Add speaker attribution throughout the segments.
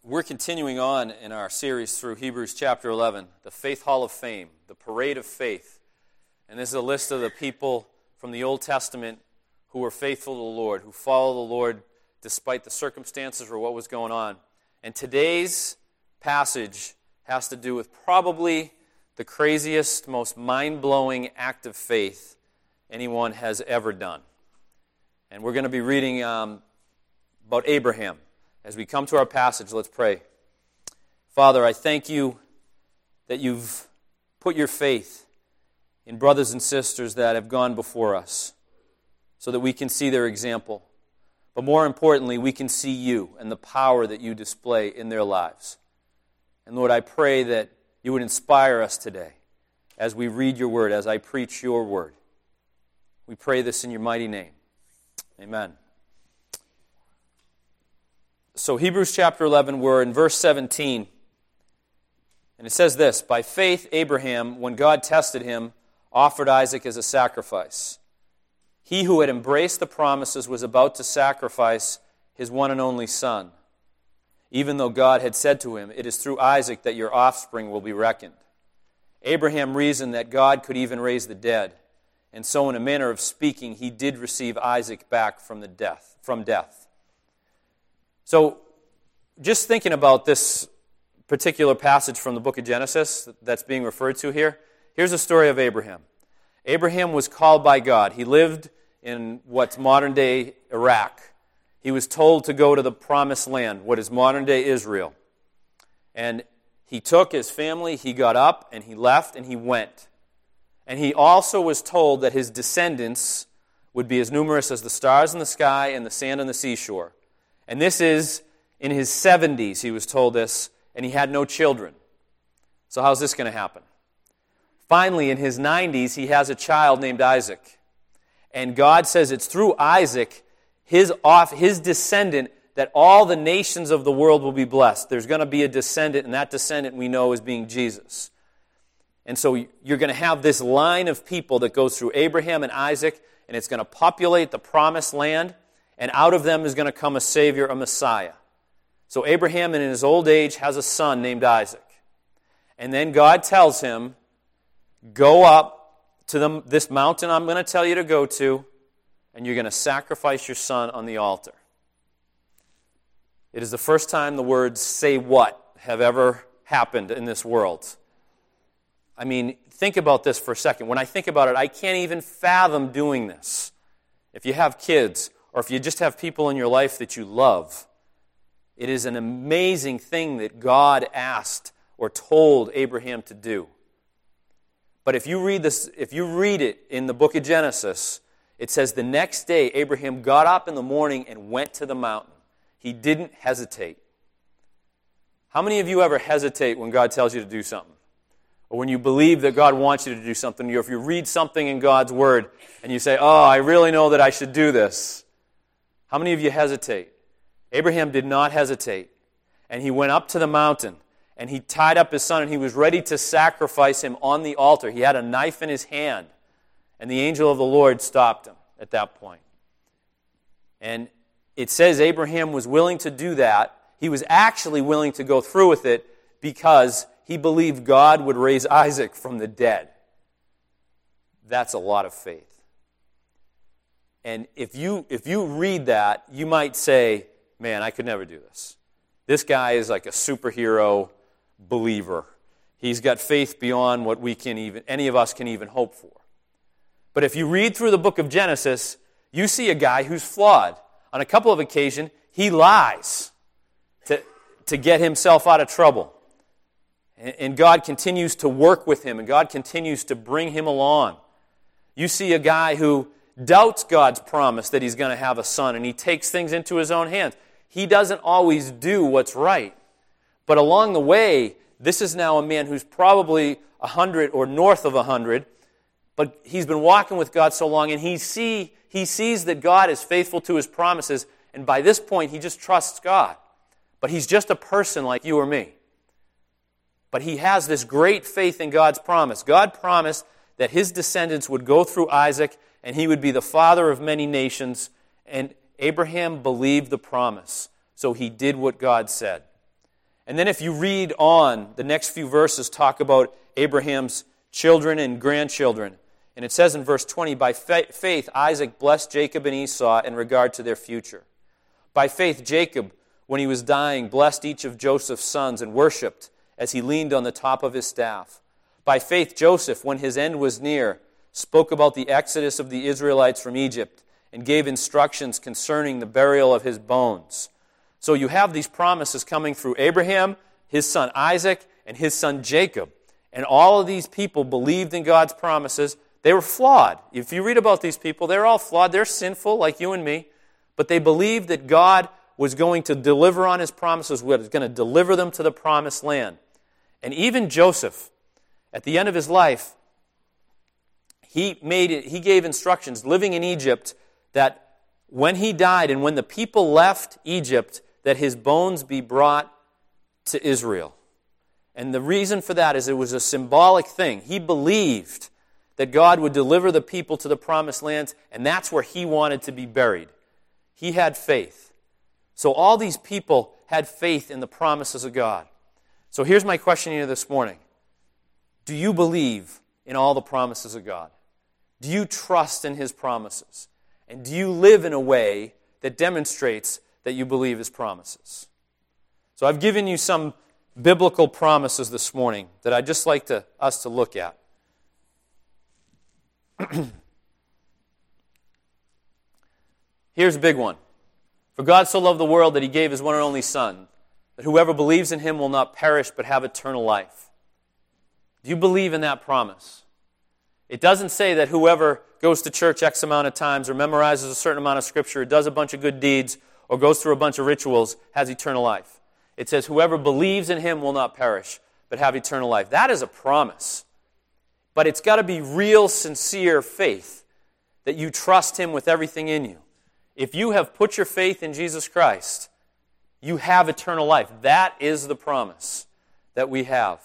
Speaker 1: We're continuing on in our series through Hebrews chapter 11, the Faith Hall of Fame, the Parade of Faith. And this is a list of the people from the Old Testament who were faithful to the Lord, who follow the Lord despite the circumstances or what was going on. And today's passage has to do with probably the craziest, most mind-blowing act of faith anyone has ever done. And we're going to be reading about Abraham. As we come to our passage, let's pray. Father, I thank you that you've put your faith in brothers and sisters that have gone before us so that we can see their example. But more importantly, we can see you and the power that you display in their lives. And Lord, I pray that you would inspire us today as we read your word, as I preach your word. We pray this in your mighty name. Amen. So Hebrews chapter 11, we're in verse 17. And it says this, "By faith Abraham, when God tested him, offered Isaac as a sacrifice. He who had embraced the promises was about to sacrifice his one and only son, even though God had said to him, 'It is through Isaac that your offspring will be reckoned.' Abraham reasoned that God could even raise the dead, and so in a manner of speaking, he did receive Isaac back from death. So, just thinking about this particular passage from the book of Genesis that's being referred to here, here's the story of Abraham. Abraham was called by God. He lived in what's modern-day Iraq. He was told to go to the promised land, what is modern-day Israel. And he took his family, he got up, and he left, and he went. And he also was told that his descendants would be as numerous as the stars in the sky and the sand on the seashore. And this is in his 70s, he was told this, and he had no children. So how's this going to happen? Finally, in his 90s, he has a child named Isaac. And God says it's through Isaac, his descendant, that all the nations of the world will be blessed. There's going to be a descendant, and that descendant we know as being Jesus. And so you're going to have this line of people that goes through Abraham and Isaac, and it's going to populate the promised land. And out of them is going to come a Savior, a Messiah. So Abraham in his old age has a son named Isaac. And then God tells him, go up to this mountain I'm going to tell you to go to, and you're going to sacrifice your son on the altar. It is the first time the words "say what" have ever happened in this world. I mean, think about this for a second. When I think about it, I can't even fathom doing this. If you have kids, or if you just have people in your life that you love, it is an amazing thing that God asked or told Abraham to do. But if you read it in the book of Genesis, it says the next day Abraham got up in the morning and went to the mountain. He didn't hesitate. How many of you ever hesitate when God tells you to do something? Or when you believe that God wants you to do something, or if you read something in God's Word and you say, oh, I really know that I should do this. How many of you hesitate? Abraham did not hesitate. And he went up to the mountain, and he tied up his son, and he was ready to sacrifice him on the altar. He had a knife in his hand, and the angel of the Lord stopped him at that point. And it says Abraham was willing to do that. He was actually willing to go through with it because he believed God would raise Isaac from the dead. That's a lot of faith. And if you read that, you might say, man, I could never do this. This guy is like a superhero believer. He's got faith beyond what any of us can even hope for. But if you read through the book of Genesis, you see a guy who's flawed. On a couple of occasions, he lies to get himself out of trouble. And God continues to work with him, and God continues to bring him along. You see a guy who doubts God's promise that he's going to have a son, and he takes things into his own hands. He doesn't always do what's right. But along the way, this is now a man who's probably 100 or north of 100, but he's been walking with God so long, and he sees that God is faithful to his promises, and by this point, he just trusts God. But he's just a person like you or me. But he has this great faith in God's promise. God promised that his descendants would go through Isaac, and he would be the father of many nations, and Abraham believed the promise, so he did what God said. And then if you read on, the next few verses talk about Abraham's children and grandchildren. And it says in verse 20, by faith Isaac blessed Jacob and Esau in regard to their future. By faith Jacob, when he was dying, blessed each of Joseph's sons and worshipped as he leaned on the top of his staff. By faith Joseph, when his end was near, spoke about the exodus of the Israelites from Egypt and gave instructions concerning the burial of his bones. So you have these promises coming through Abraham, his son Isaac, and his son Jacob. And all of these people believed in God's promises. They were flawed. If you read about these people, they're all flawed. They're sinful like you and me. But they believed that God was going to deliver on his promises, was going to deliver them to the promised land. And even Joseph, at the end of his life, he gave instructions, living in Egypt, that when he died and when the people left Egypt, that his bones be brought to Israel. And the reason for that is it was a symbolic thing. He believed that God would deliver the people to the promised lands, and that's where he wanted to be buried. He had faith. So all these people had faith in the promises of God. So here's my question to you this morning. Do you believe in all the promises of God? Do you trust in his promises? And do you live in a way that demonstrates that you believe his promises? So I've given you some biblical promises this morning that I'd just like us to look at. Here's a big one. For God so loved the world that he gave his one and only Son, that whoever believes in him will not perish but have eternal life. Do you believe in that promise? It doesn't say that whoever goes to church X amount of times or memorizes a certain amount of Scripture, or does a bunch of good deeds, or goes through a bunch of rituals, has eternal life. It says whoever believes in him will not perish, but have eternal life. That is a promise. But it's got to be real, sincere faith, that you trust him with everything in you. If you have put your faith in Jesus Christ, you have eternal life. That is the promise that we have.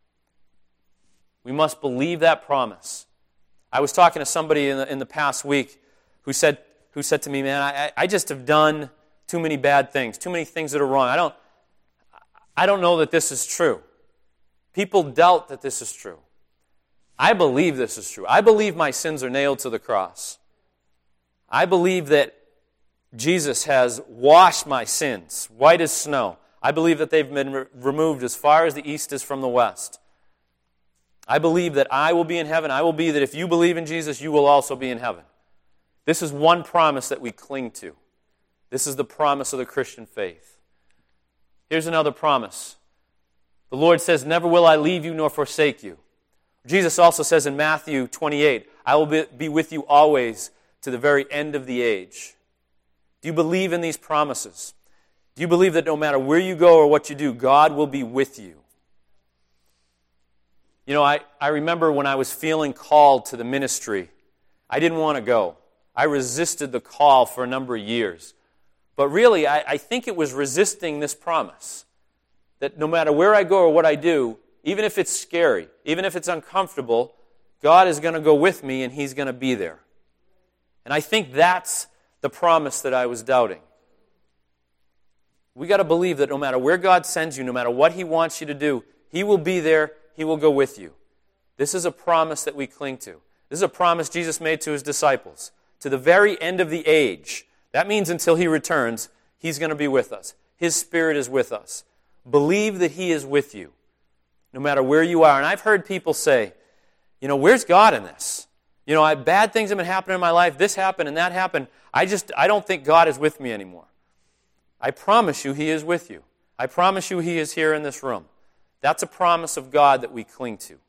Speaker 1: We must believe that promise. I was talking to somebody in the past week who said to me, man, I just have done too many bad things, too many things that are wrong. I don't know that this is true. People doubt that this is true. I believe this is true. I believe my sins are nailed to the cross. I believe that Jesus has washed my sins white as snow. I believe that they've been removed as far as the east is from the west. I believe that I will be in heaven. I will be that if you believe in Jesus, you will also be in heaven. This is one promise that we cling to. This is the promise of the Christian faith. Here's another promise. The Lord says, never will I leave you nor forsake you. Jesus also says in Matthew 28, I will be with you always to the very end of the age. Do you believe in these promises? Do you believe that no matter where you go or what you do, God will be with you? You know, I remember when I was feeling called to the ministry, I didn't want to go. I resisted the call for a number of years. But really, I think it was resisting this promise that no matter where I go or what I do, even if it's scary, even if it's uncomfortable, God is going to go with me and he's going to be there. And I think that's the promise that I was doubting. We got to believe that no matter where God sends you, no matter what he wants you to do, he will be there. He will go with you. This is a promise that we cling to. This is a promise Jesus made to his disciples. To the very end of the age. That means until he returns, he's going to be with us. His Spirit is with us. Believe that he is with you, no matter where you are. And I've heard people say, you know, where's God in this? You know, bad things have been happening in my life. This happened and that happened. I don't think God is with me anymore. I promise you he is with you. I promise you he is here in this room. That's a promise of God that we cling to.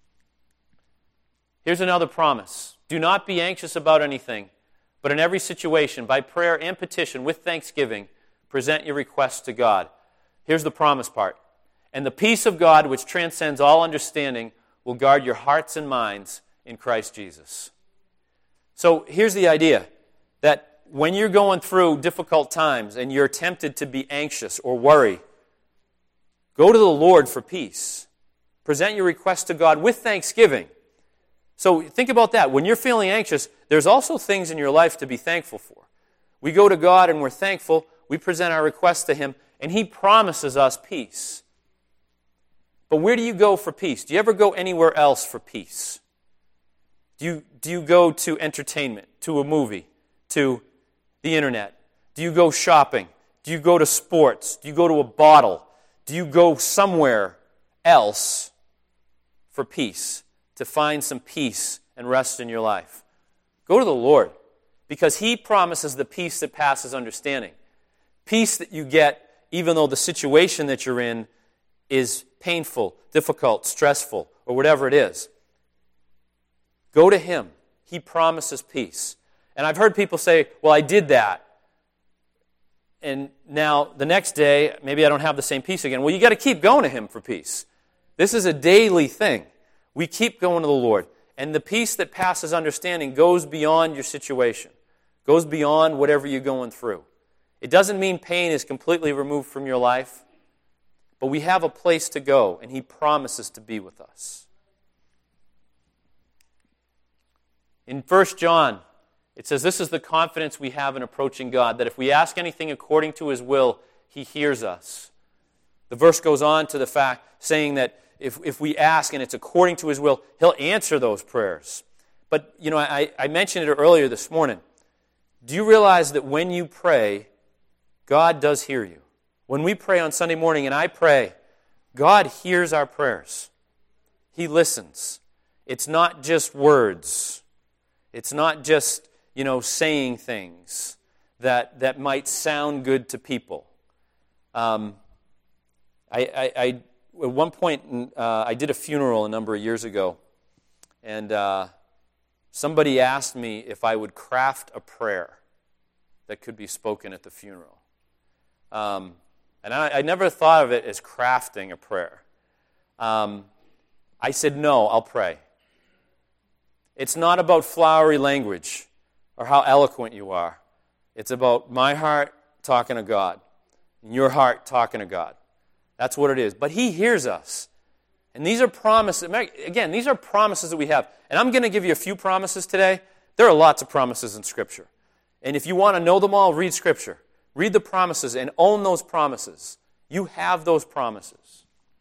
Speaker 1: Here's another promise. Do not be anxious about anything, but in every situation, by prayer and petition, with thanksgiving, present your requests to God. Here's the promise part. And the peace of God, which transcends all understanding, will guard your hearts and minds in Christ Jesus. So here's the idea, that when you're going through difficult times and you're tempted to be anxious or worry, go to the Lord for peace. Present your request to God with thanksgiving. So think about that. When you're feeling anxious, there's also things in your life to be thankful for. We go to God and we're thankful. We present our request to him. and He promises us peace. But where do you go for peace? Do you ever go anywhere else for peace? Do you go to entertainment, to a movie, to the internet? Do you go shopping? Do you go to sports? Do you go to a bottle? Do you go somewhere else for peace, to find some peace and rest in your life? Go to the Lord, because He promises the peace that passes understanding. Peace that you get even though the situation that you're in is painful, difficult, stressful, or whatever it is. Go to Him. He promises peace. And I've heard people say, well, I did that, and now the next day, maybe I don't have the same peace again. Well, you got to keep going to Him for peace. This is a daily thing. We keep going to the Lord. And the peace that passes understanding goes beyond your situation, goes beyond whatever you're going through. It doesn't mean pain is completely removed from your life, but we have a place to go, and He promises to be with us. In 1 John, it says, this is the confidence we have in approaching God, that if we ask anything according to His will, He hears us. The verse goes on to the fact, saying that if we ask and it's according to His will, He'll answer those prayers. But, I mentioned it earlier this morning. Do you realize that when you pray, God does hear you? When we pray on Sunday morning and I pray, God hears our prayers. He listens. It's not just words. It's not just, saying things that might sound good to people. At one point, I did a funeral a number of years ago, and somebody asked me if I would craft a prayer that could be spoken at the funeral. And I never thought of it as crafting a prayer. I said, no, I'll pray. It's not about flowery language or how eloquent you are. It's about my heart talking to God and your heart talking to God. That's what it is. But He hears us. And these are promises. Again, these are promises that we have. And I'm going to give you a few promises today. There are lots of promises in Scripture. And if you want to know them all, read Scripture. Read the promises and own those promises. You have those promises.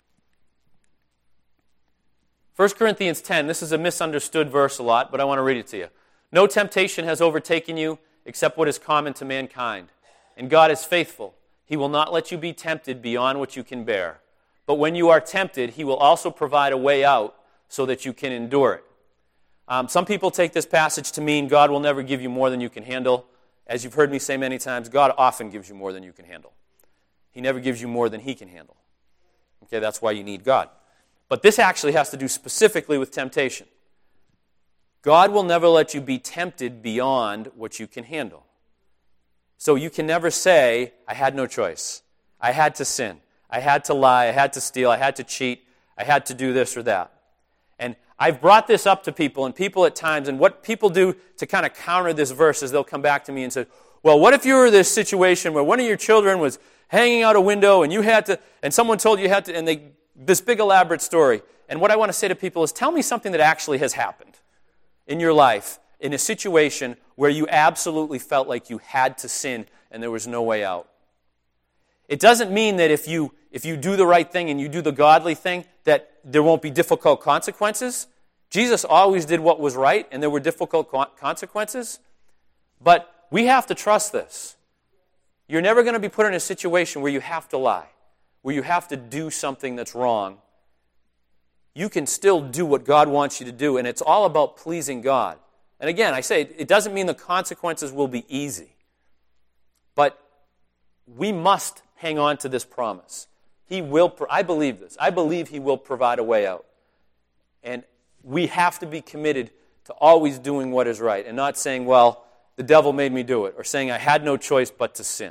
Speaker 1: 1 Corinthians 10, this is a misunderstood verse a lot, but I want to read it to you. No temptation has overtaken you except what is common to mankind. And God is faithful. He will not let you be tempted beyond what you can bear. But when you are tempted, He will also provide a way out so that you can endure it. Some people take this passage to mean God will never give you more than you can handle. As you've heard me say many times, God often gives you more than you can handle. He never gives you more than He can handle. Okay, that's why you need God. But this actually has to do specifically with temptation. God will never let you be tempted beyond what you can handle. So you can never say, I had no choice. I had to sin. I had to lie. I had to steal. I had to cheat. I had to do this or that. And I've brought this up to people, and people at times, and what people do to kind of counter this verse is they'll come back to me and say, well, what if you were in this situation where one of your children was hanging out a window and you had to, and someone told you had to, and this big elaborate story. And what I want to say to people is, tell me something that actually has happened in your life, in a situation where you absolutely felt like you had to sin and there was no way out. It doesn't mean that if you do the right thing and you do the godly thing, that there won't be difficult consequences. Jesus always did what was right, and there were difficult consequences. But we have to trust this. You're never going to be put in a situation where you have to lie, where you have to do something that's wrong. You can still do what God wants you to do, and it's all about pleasing God. And again, I say, it doesn't mean the consequences will be easy. But we must hang on to this promise. He will. I believe this. I believe He will provide a way out. And we have to be committed to always doing what is right and not saying, well, the devil made me do it, or saying I had no choice but to sin.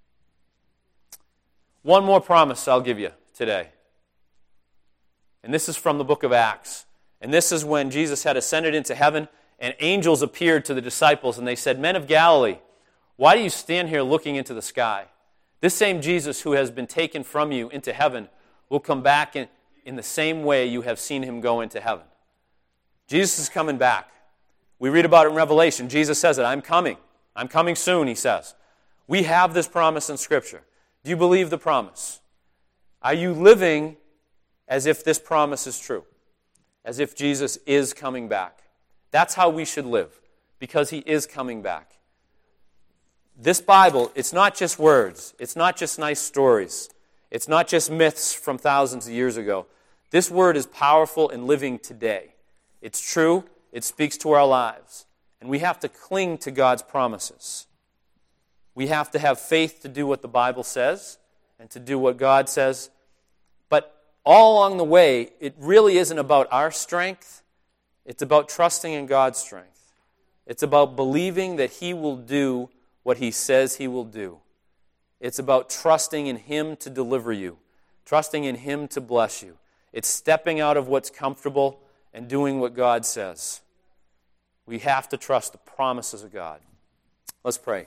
Speaker 1: One more promise I'll give you today. And this is from the book of Acts. And this is when Jesus had ascended into heaven, and angels appeared to the disciples, and they said, Men of Galilee, why do you stand here looking into the sky? This same Jesus who has been taken from you into heaven will come back in the same way you have seen Him go into heaven. Jesus is coming back. We read about it in Revelation. Jesus says it, I'm coming. I'm coming soon, He says. We have this promise in Scripture. Do you believe the promise? Are you living as if this promise is true? As if Jesus is coming back? That's how we should live, because He is coming back. This Bible, it's not just words. It's not just nice stories. It's not just myths from thousands of years ago. This Word is powerful and living today. It's true. It speaks to our lives. And we have to cling to God's promises. We have to have faith to do what the Bible says and to do what God says. But all along the way, it really isn't about our strength. It's about trusting in God's strength. It's about believing that He will do what He says He will do. It's about trusting in Him to deliver you, trusting in Him to bless you. It's stepping out of what's comfortable and doing what God says. We have to trust the promises of God. Let's pray.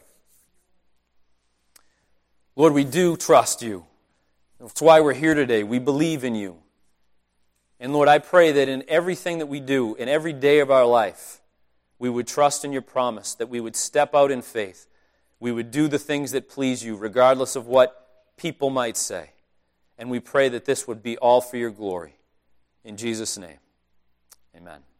Speaker 1: Lord, we do trust You. That's why we're here today. We believe in You. And Lord, I pray that in everything that we do, in every day of our life, we would trust in Your promise, that we would step out in faith. We would do the things that please You, regardless of what people might say. And we pray that this would be all for Your glory. In Jesus' name, amen.